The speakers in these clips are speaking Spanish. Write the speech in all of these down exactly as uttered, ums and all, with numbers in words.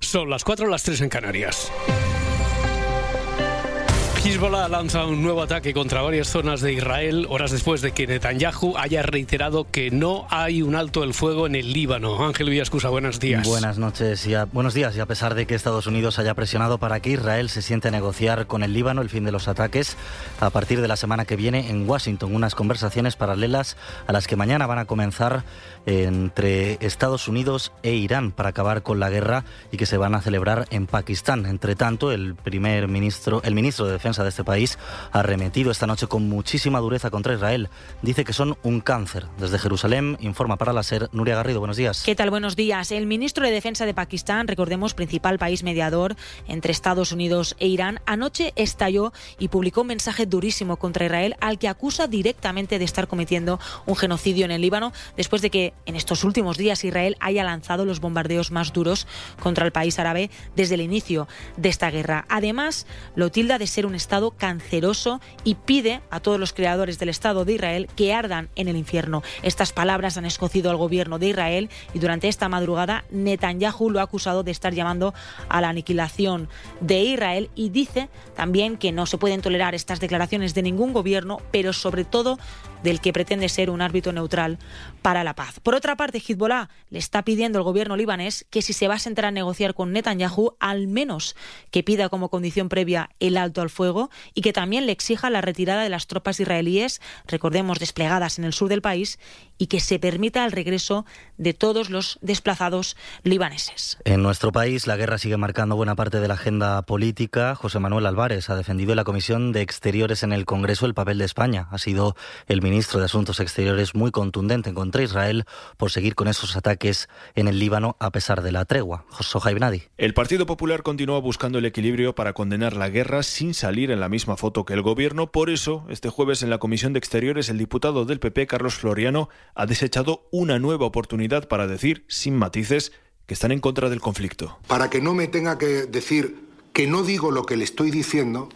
Son las cuatro, las tres en Canarias. Hezbollah lanza un nuevo ataque contra varias zonas de Israel, horas después de que Netanyahu haya reiterado que no hay un alto el fuego en el Líbano. Ángel Villascusa, buenos días. Buenas noches y a, buenos días. Y a pesar de que Estados Unidos haya presionado para que Israel se siente a negociar con el Líbano el fin de los ataques, a partir de la semana que viene en Washington, unas conversaciones paralelas a las que mañana van a comenzar entre Estados Unidos e Irán para acabar con la guerra y que se van a celebrar en Pakistán. Entre tanto, el primer ministro, el ministro de Defensa de este país ha arremetido esta noche con muchísima dureza contra Israel. Dice que son un cáncer. Desde Jerusalén informa para la SER Nuria Garrido. Buenos días. ¿Qué tal? Buenos días. El ministro de Defensa de Pakistán, recordemos, principal país mediador entre Estados Unidos e Irán, anoche estalló y publicó un mensaje durísimo contra Israel, al que acusa directamente de estar cometiendo un genocidio en el Líbano, después de que en estos últimos días Israel haya lanzado los bombardeos más duros contra el país árabe desde el inicio de esta guerra. Además, lo tilda de ser un Estado canceroso y pide a todos los creadores del Estado de Israel que ardan en el infierno. Estas palabras han escocido al gobierno de Israel y durante esta madrugada Netanyahu lo ha acusado de estar llamando a la aniquilación de Israel y dice también que no se pueden tolerar estas declaraciones de ningún gobierno, pero sobre todo del que pretende ser un árbitro neutral para la paz. Por otra parte, Hezbollah le está pidiendo al gobierno libanés que si se va a sentar a negociar con Netanyahu, al menos que pida como condición previa el alto al fuego y que también le exija la retirada de las tropas israelíes, recordemos, desplegadas en el sur del país, y que se permita el regreso de todos los desplazados libaneses. En nuestro país, la guerra sigue marcando buena parte de la agenda política. José Manuel Álvarez ha defendido en la Comisión de Exteriores en el Congreso el papel de España. Ha sido el ministro de Asuntos Exteriores muy contundente contra Israel por seguir con esos ataques en el Líbano a pesar de la tregua. Sohaib Nadi. El Partido Popular continúa buscando el equilibrio para condenar la guerra sin salir en la misma foto que el Gobierno. Por eso, este jueves en la Comisión de Exteriores, el diputado del P P, Carlos Floriano, ha desechado una nueva oportunidad para decir, sin matices, que están en contra del conflicto. Para que no me tenga que decir que no digo lo que le estoy diciendo,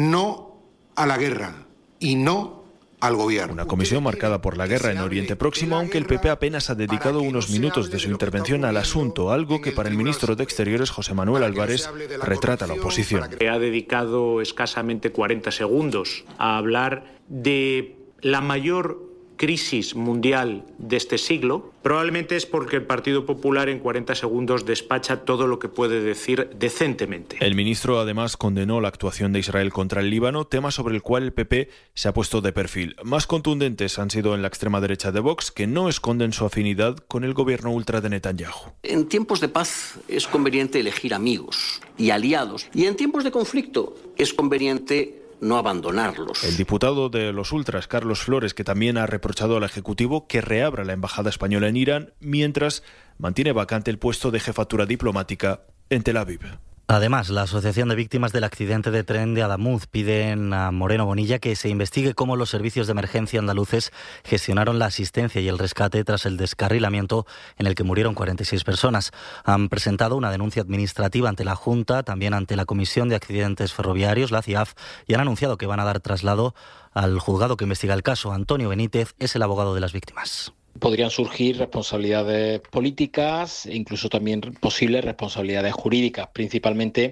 no a la guerra y no al gobierno. Una comisión marcada por la guerra en Oriente Próximo, aunque el P P apenas ha dedicado unos minutos de su intervención al asunto, algo que para el ministro de Exteriores, José Manuel Álvarez, retrata la oposición. Ha dedicado escasamente cuarenta segundos a hablar de la mayor crisis mundial de este siglo. Probablemente es porque el Partido Popular en cuarenta segundos despacha todo lo que puede decir decentemente. El ministro además condenó la actuación de Israel contra el Líbano, tema sobre el cual el P P se ha puesto de perfil. Más contundentes han sido en la extrema derecha de Vox, que no esconden su afinidad con el gobierno ultra de Netanyahu. En tiempos de paz es conveniente elegir amigos y aliados, y en tiempos de conflicto es conveniente no abandonarlos. El diputado de los ultras, Carlos Flores, que también ha reprochado al Ejecutivo que reabra la embajada española en Irán, mientras mantiene vacante el puesto de jefatura diplomática en Tel Aviv. Además, la Asociación de Víctimas del Accidente de Tren de Adamuz piden a Moreno Bonilla que se investigue cómo los servicios de emergencia andaluces gestionaron la asistencia y el rescate tras el descarrilamiento en el que murieron cuarenta y seis personas. Han presentado una denuncia administrativa ante la Junta, también ante la Comisión de Accidentes Ferroviarios, la C I A F, y han anunciado que van a dar traslado al juzgado que investiga el caso. Antonio Benítez es el abogado de las víctimas. Podrían surgir responsabilidades políticas e incluso también posibles responsabilidades jurídicas, principalmente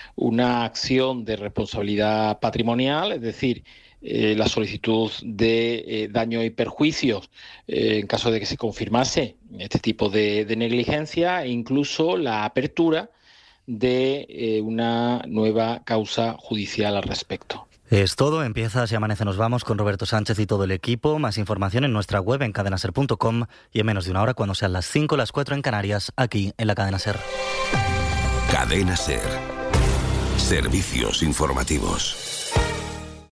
una acción de responsabilidad patrimonial, es decir, eh, la solicitud de eh, daño y perjuicios eh, en caso de que se confirmase este tipo de, de negligencia, e incluso la apertura de eh, una nueva causa judicial al respecto. Es todo, empieza Si Amanece Nos Vamos con Roberto Sánchez y todo el equipo. Más información en nuestra web en cadena ser punto com y en menos de una hora, cuando sean las cinco, las cuatro en Canarias, aquí en la Cadena SER. Cadena SER. Servicios informativos.